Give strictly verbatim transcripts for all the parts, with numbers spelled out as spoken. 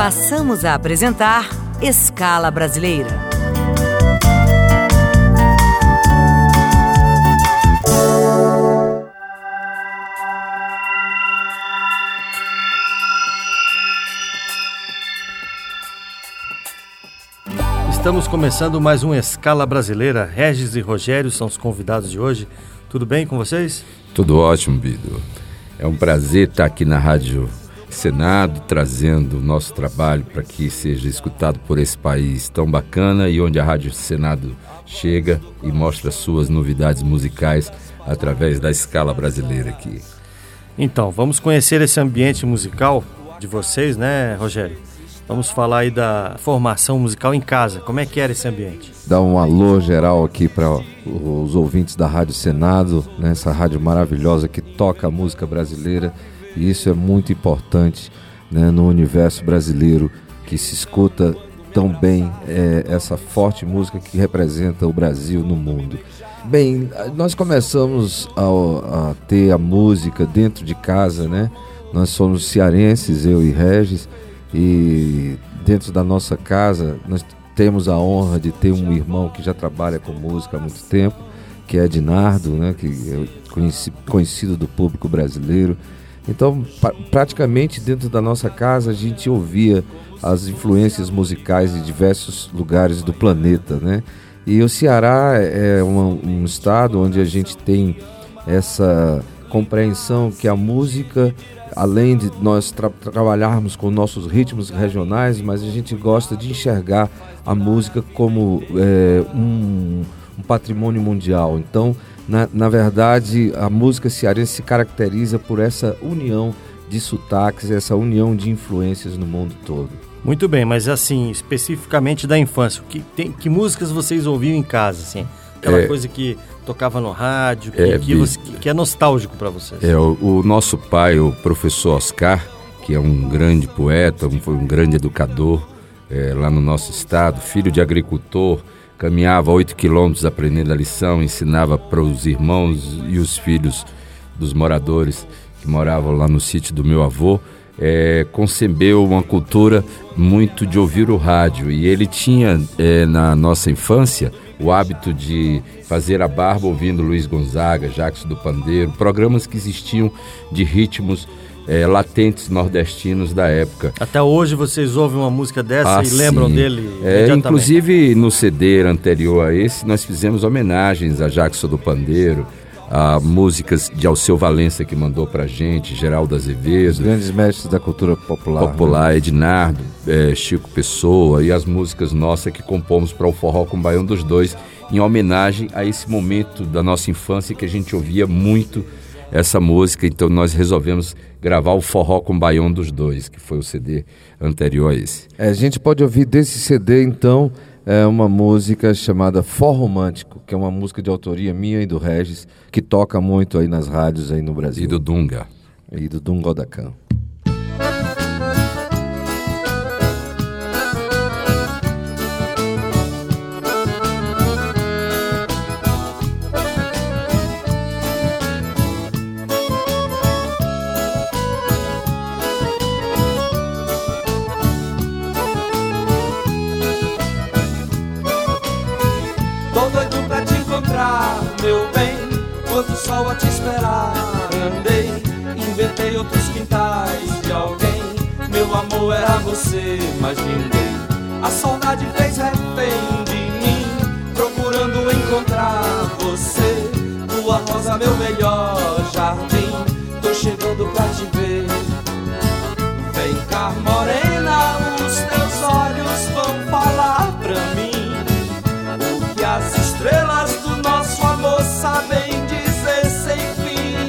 Passamos a apresentar Escala Brasileira. Estamos começando mais um Escala Brasileira. Regis e Rogério são os convidados de hoje. Tudo bem com vocês? Tudo ótimo, Bido. É um prazer estar aqui na Rádio Senado, trazendo o nosso trabalho para que seja escutado por esse país tão bacana e onde a Rádio Senado chega e mostra suas novidades musicais através da Escala Brasileira aqui. Então, vamos conhecer esse ambiente musical de vocês, né, Rogério? Vamos falar aí da formação musical em casa. Como é que era esse ambiente? Dá um alô geral aqui para os ouvintes da Rádio Senado, né? Essa rádio maravilhosa que toca a música brasileira. E isso é muito importante, né, no universo brasileiro, que se escuta tão bem é, essa forte música que representa o Brasil no mundo. Bem, nós começamos a, a ter a música dentro de casa, né? Nós somos cearenses, eu e Regis. E dentro da nossa casa nós temos a honra de ter um irmão que já trabalha com música há muito tempo, que é Ednardo, né, que é conhecido, conhecido do público brasileiro. Então, pra, praticamente dentro da nossa casa a gente ouvia as influências musicais de diversos lugares do planeta, né? E o Ceará é um, um estado onde a gente tem essa compreensão que a música, além de nós tra- trabalharmos com nossos ritmos regionais, mas a gente gosta de enxergar a música como é, um, um patrimônio mundial. Então, na, na verdade, a música cearense se caracteriza por essa união de sotaques, essa união de influências no mundo todo. Muito bem, mas assim, especificamente da infância, que, tem, que músicas vocês ouviam em casa, assim? Aquela é, coisa que tocava no rádio, que é, que, você, que, que é nostálgico para vocês. É, o, o nosso pai, o professor Oscar, que é um grande poeta, um, foi um grande educador é, lá no nosso estado, filho de agricultor, caminhava oito quilômetros aprendendo a lição, ensinava para os irmãos e os filhos dos moradores que moravam lá no sítio do meu avô, é, concebeu uma cultura muito de ouvir o rádio. E ele tinha, é, na nossa infância, o hábito de fazer a barba ouvindo Luiz Gonzaga, Jackson do Pandeiro, programas que existiam de ritmos é, latentes nordestinos da época. Até hoje vocês ouvem uma música dessa ah, e lembram sim. dele é, inclusive no C D anterior a esse, nós fizemos homenagens a Jackson do Pandeiro, a músicas de Alceu Valença que mandou pra gente, Geraldo Azevedo, os grandes mestres da cultura popular, popular né? Ednardo, é, Chico Pessoa, e as músicas nossas que compomos para o Forró com Baião dos Dois, em homenagem a esse momento da nossa infância que a gente ouvia muito essa música. Então nós resolvemos gravar o Forró com Baião dos Dois, que foi o C D anterior a esse. É, a gente pode ouvir desse C D então é uma música chamada Forró Romântico, que é uma música de autoria minha e do Regis, que toca muito aí nas rádios aí no Brasil. E do Dunga. E do Dunga Odacan. Meu bem, quanto sol a te esperar andei, inventei outros quintais de alguém. Meu amor era você, mas ninguém. A saudade fez refém de mim, procurando encontrar você. Tua rosa, meu melhor jardim, tô chegando pra te ver. Vem cá, morena, os teus olhos vão falar pra mim o que as estrelas do nosso amor sabem dizer sem fim.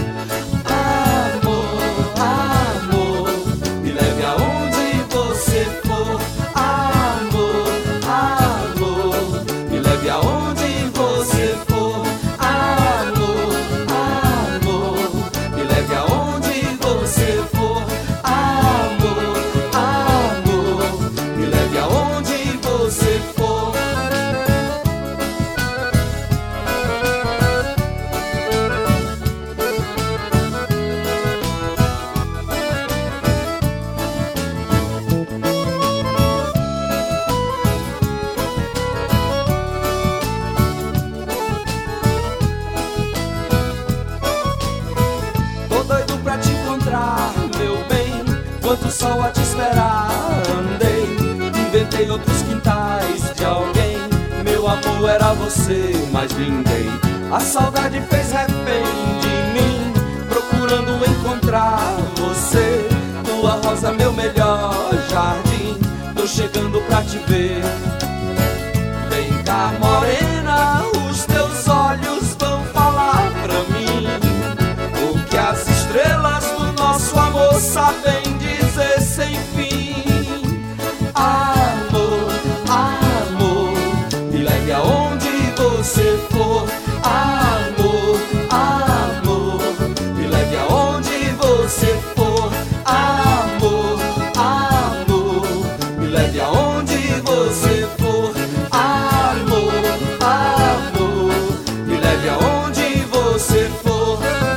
Amor, amor, me leve aonde você for. Amor, amor, me leve aonde você for. Amor, amor, me leve aonde encontrar, meu bem, quanto sol a te esperar. Andei, inventei outros quintais de alguém, meu amor era você, mas ninguém. A saudade fez refém de mim, procurando encontrar você. Tua rosa, meu melhor jardim, tô chegando pra te ver. Vem cá, morena, os teus olhos vão falar pra mim o que as estrelas do nosso amor sabem dizer sem fim. Amor, amor, me leve aonde você for. Amor, amor, me leve aonde você for. Amor, amor, me leve aonde você for. Amor, amor, me leve aonde você for.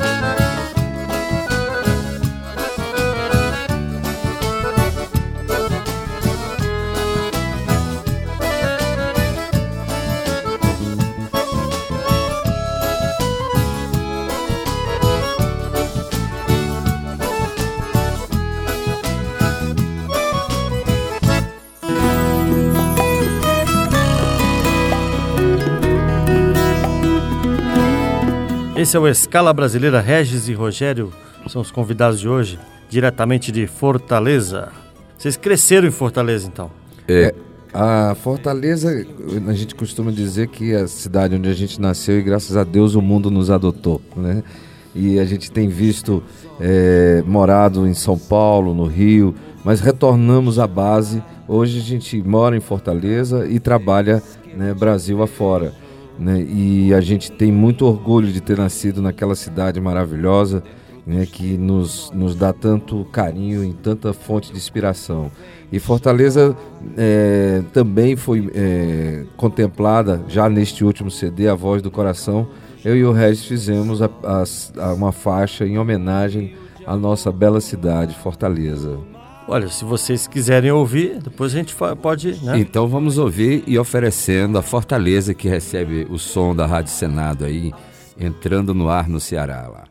Esse é o Escala Brasileira. Regis e Rogério são os convidados de hoje, diretamente de Fortaleza. Vocês cresceram em Fortaleza, então? É, a Fortaleza, a gente costuma dizer que é a cidade onde a gente nasceu e graças a Deus o mundo nos adotou, né? E a gente tem visto, é, morado em São Paulo, no Rio, mas retornamos à base. Hoje a gente mora em Fortaleza e trabalha, né, Brasil afora. Né, e a gente tem muito orgulho de ter nascido naquela cidade maravilhosa, né, que nos, nos dá tanto carinho e tanta fonte de inspiração. E Fortaleza é, também foi é, contemplada já neste último C D, A Voz do Coração. Eu e o Regis fizemos a, a, a uma faixa em homenagem à nossa bela cidade, Fortaleza. Olha, se vocês quiserem ouvir, depois a gente pode, né? Então vamos ouvir e oferecendo a Fortaleza, que recebe o som da Rádio Senado aí, entrando no ar no Ceará lá.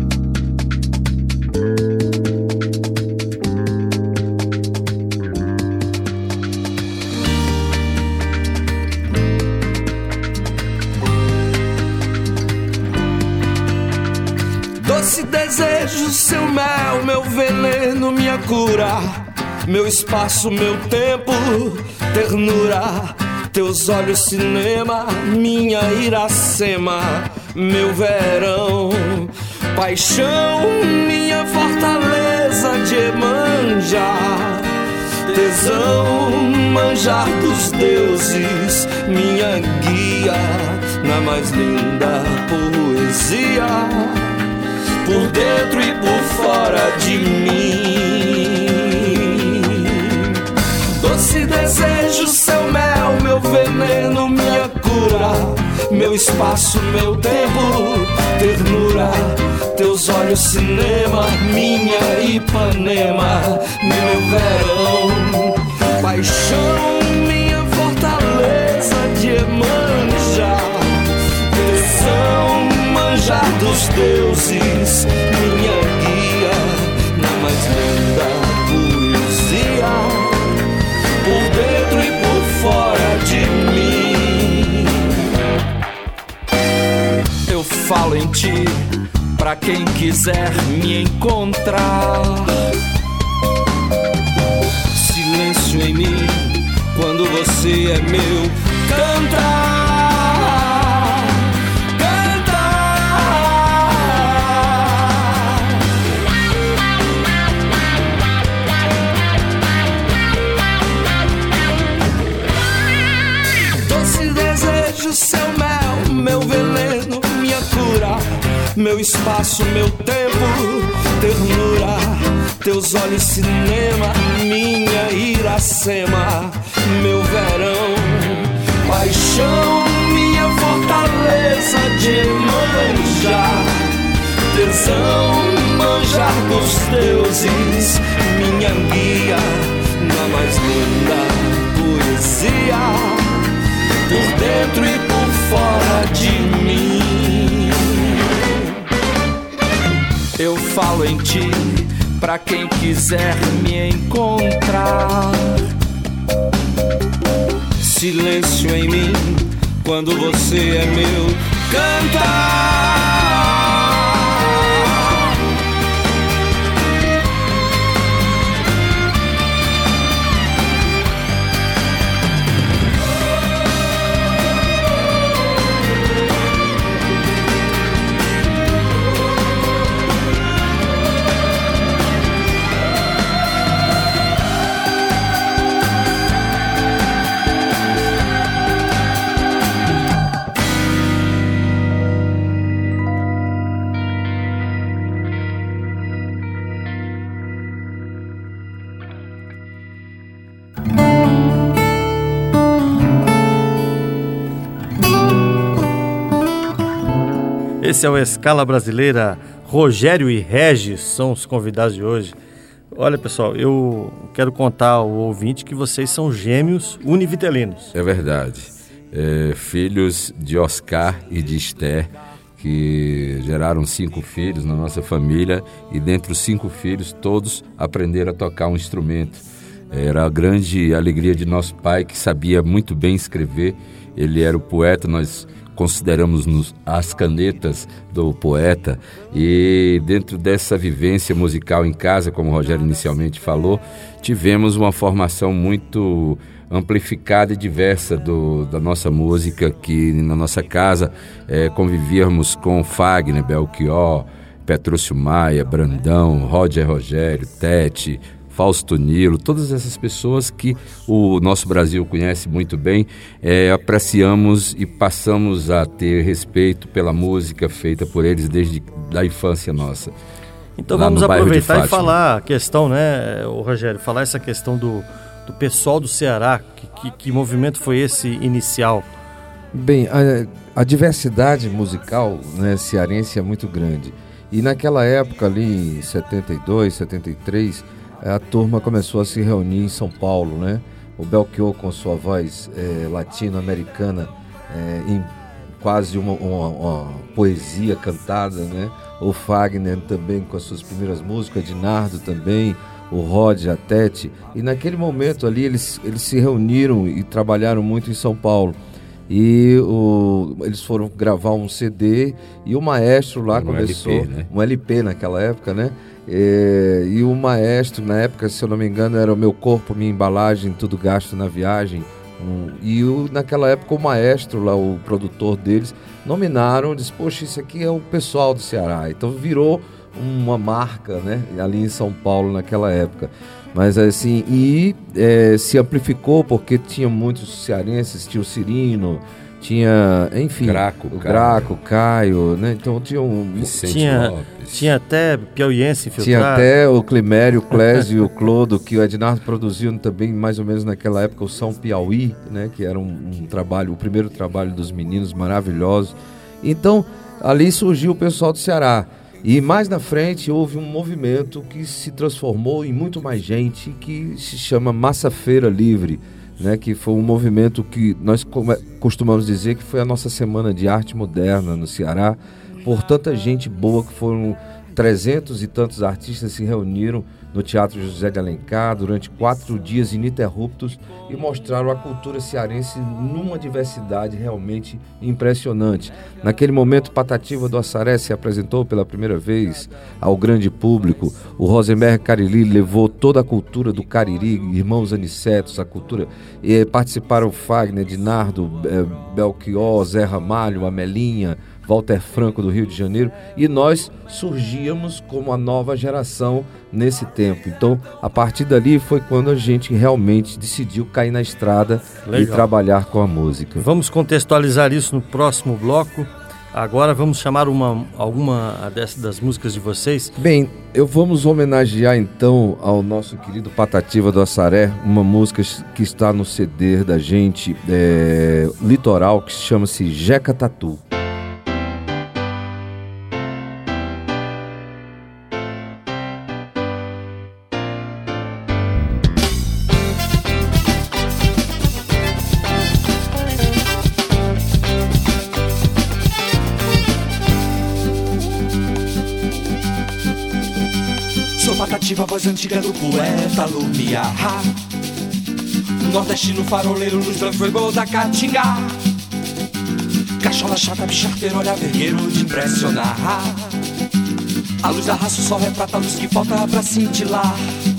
Doce desejo, seu mel, meu veneno, minha cura, meu espaço, meu tempo, ternura, teus olhos, cinema, minha Iracema, meu verão, paixão, minha fortaleza de Iemanjá, tesão, manjar dos deuses, minha guia, na mais linda poesia, por dentro e por fora de mim. Doce desejo, seu mel, meu veneno, minha cura, meu espaço, meu tempo, ternura, teus olhos, cinema, minha Ipanema, meu verão, paixão, minha fortaleza de Iemanjá, tesão, manjar dos deuses, minha guia, na mais linda poesia, por dentro e por fora de mim. Eu falo em ti, pra quem quiser me encontrar. Silêncio em mim, quando você é meu cantar. Seu mel, meu veneno, minha cura, meu espaço, meu tempo, ternura, teus olhos, cinema, minha Iracema, meu verão, paixão, minha fortaleza de Iemanjá, tesão, manjar dos deuses, minha guia, na mais linda poesia, por dentro e por fora de mim. eu falo em ti, pra quem quiser me encontrar. Silêncio em mim, quando você é meu cantar. Esse é o Escala Brasileira. Rogério e Regis são os convidados de hoje. Olha, pessoal, eu quero contar ao ouvinte que vocês são gêmeos univitelinos. É verdade. É, filhos de Oscar e de Esther, que geraram cinco filhos na nossa família, e dentre os cinco filhos, todos aprenderam a tocar um instrumento. Era a grande alegria de nosso pai, que sabia muito bem escrever. Ele era o poeta, nós consideramos-nos as canetas do poeta, e dentro dessa vivência musical em casa, como o Rogério inicialmente falou, tivemos uma formação muito amplificada e diversa do, da nossa música, que na nossa casa é, convivíamos com Fagner, Belchior, Petrúcio Maia, Brandão, Roger Rogério, Tete, Fausto Nilo, todas essas pessoas que o nosso Brasil conhece muito bem, é, apreciamos e passamos a ter respeito pela música feita por eles desde a infância nossa. Então vamos aproveitar e falar a questão, né, o Rogério, falar essa questão do, do pessoal do Ceará, que, que, que movimento foi esse inicial? Bem, a, a diversidade musical, né, cearense é muito grande, e naquela época ali, em setenta e dois, setenta e três, a turma começou a se reunir em São Paulo, né? O Belchior com sua voz é, latino-americana, é, em quase uma, uma, uma poesia cantada, né? O Fagner também com as suas primeiras músicas, Dinardo também, o Rod, a Tete. E naquele momento ali eles, eles se reuniram e trabalharam muito em São Paulo. E o, eles foram gravar um C D e o maestro lá um começou... L P, né? Um L P naquela época, né? É, e o maestro, na época, se eu não me engano, era o Meu Corpo, Minha Embalagem, Tudo Gasto na Viagem. Um, e o, naquela época o maestro lá, o produtor deles, nominaram, disse, poxa, isso aqui é o pessoal do Ceará. Então virou uma marca, né, ali em São Paulo naquela época. Mas assim, e é, se amplificou porque tinha muitos cearenses, tinha o Cirino, tinha, enfim, Graco, o Graco, Caio, né? Então tinha um... Tinha, tinha até piauiense infiltrado. Tinha até o Climério, o Clésio e o Clodo, que o Ednardo produziu também mais ou menos naquela época, o São Piauí, né? Que era um, um trabalho, o primeiro trabalho dos meninos maravilhosos. Então, ali surgiu o pessoal do Ceará. E mais na frente houve um movimento que se transformou em muito mais gente, que se chama Massa Feira Livre, né, que foi um movimento que nós costumamos dizer que foi a nossa semana de arte moderna no Ceará, por tanta gente boa, que foram trezentos e tantos artistas se reuniram no Teatro José de Alencar durante quatro dias ininterruptos e mostraram a cultura cearense numa diversidade realmente impressionante. Naquele momento, Patativa do Assaré se apresentou pela primeira vez ao grande público. O Rosenberg Cariri levou toda a cultura do Cariri, Irmãos Anicetos, a cultura. E participaram Fagner, Dinardo, Belchior, Zé Ramalho, Amelinha, Walter Franco do Rio de Janeiro, e nós surgíamos como a nova geração nesse tempo. Então, a partir dali foi quando a gente realmente decidiu cair na estrada Legal. E trabalhar com a música. Vamos contextualizar isso no próximo bloco. Agora vamos chamar uma, alguma dessas das músicas de vocês. Bem, eu vamos homenagear então ao nosso querido Patativa do Assaré, uma música que está no C D da gente, é, Litoral, que chama-se Jeca Tatu. Sou patativa, voz antiga do poeta Lumiar, nordestino, faroleiro, luz branco, foi da Caatinga. Cachola chata, bicharteiro, olha vergueiro de impressionar. A luz da raça, o sol retrata a luz que falta pra cintilar.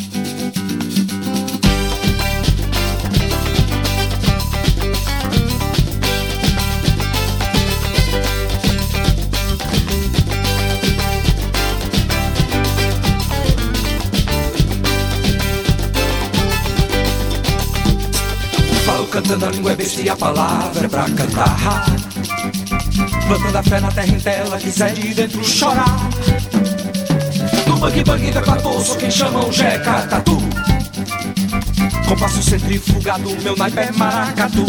Falo cantando, a língua é besta e a palavra é pra cantar. Plantando a fé na terra em tela, quiser de dentro chorar. No bang bang da platô, sou quem chama o Jeca Tatu. Compasso centrifugado, meu naipe é maracatu.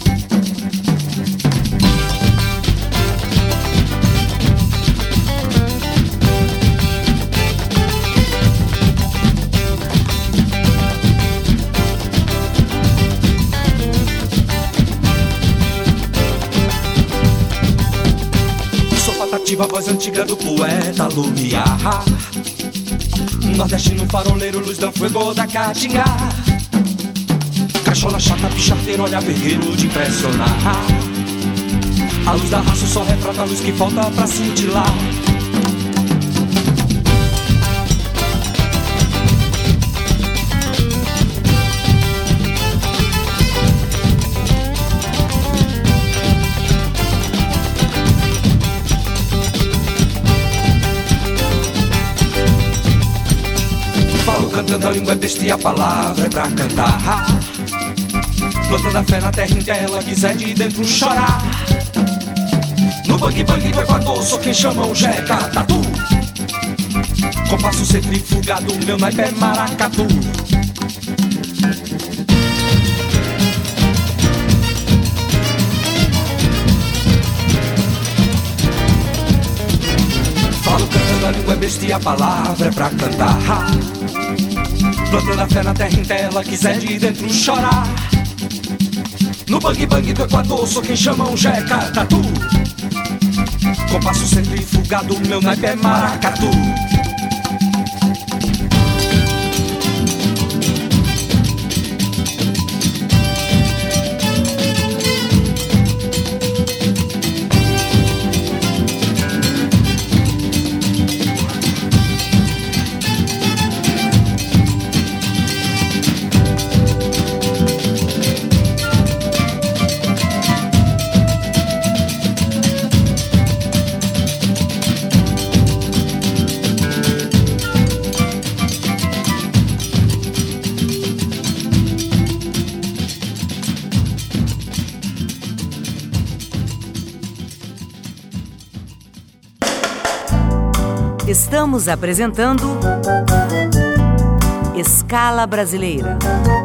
Ativa a voz antiga do poeta Lumiar, nordestino, faroleiro, luz da fuego da Caatinga. Cachola chata, bicharteiro, olha vergueiro de impressionar. A luz da raça, o sol retrata a luz que falta pra cintilar. Cantando, a língua é besta e a palavra é pra cantar. Plantando a fé na terra em que ela quiser de dentro chorar. No bang bang do Equador, sou quem chama o Jeca Tatu. Compasso centrifugado, meu naipe é maracatu. Falo cantando, a língua é besta e a palavra é pra cantar. Plantando a fé na terra em tela, quiser de dentro chorar. No bang bang do Equador, sou quem chama um Jeca Tatu. Compasso centrifugado, meu naipe é maracatu. Estamos apresentando Escala Brasileira.